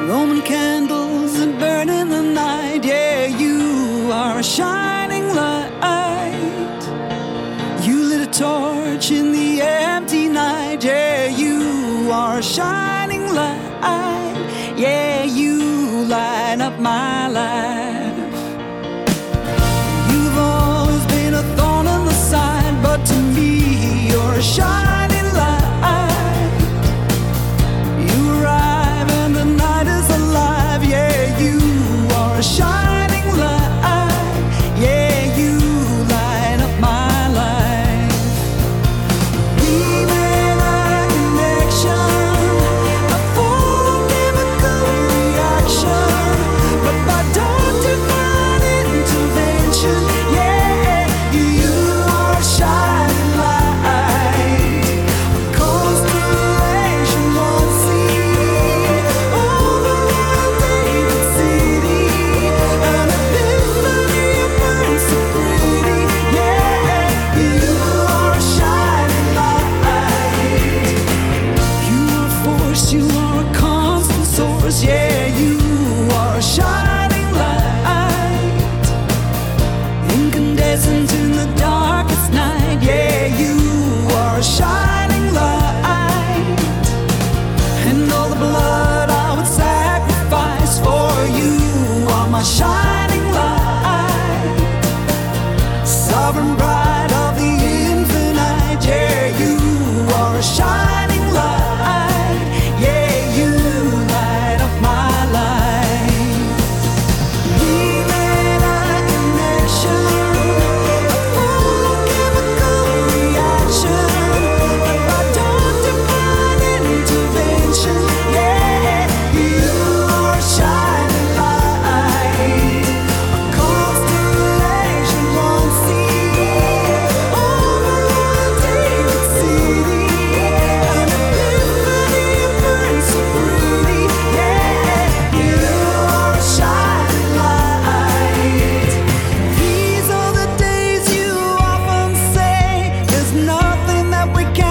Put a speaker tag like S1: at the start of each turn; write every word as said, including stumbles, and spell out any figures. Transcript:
S1: Roman candles that burn in the night. Yeah, you are a shining light. You lit a torch in the empty night. Yeah, you are a shining light. Yeah, you light up my life. You've always been a thorn in the side, but to me you're a shining light. You arrive and the night is alive. Yeah, you are a shining light. Yeah, you light up my life. We made a connection, a full chemical reaction, but by dawn divine intervention. Yeah, you are a shining light, a constellation won't see over David City, an epiphany of burns so pretty. Yeah, you are a shining light. You are a force, you are a constant source. Yeah, you are a shining light, incandescent in the darkest night. Yeah, you are a shining light, and all the blood I would sacrifice for you are my shining light, sovereign bride of the infinite. Yeah, you are a shining light. Yeah, you light up my life. We made a connection, a full chemical reaction, but by dawn divine intervention. Yeah, you are a shining light, a constellation won't see over David City, an epiphany of burns so pretty. Yeah, you are a shining light. These are the days you often say, there's nothing that we can't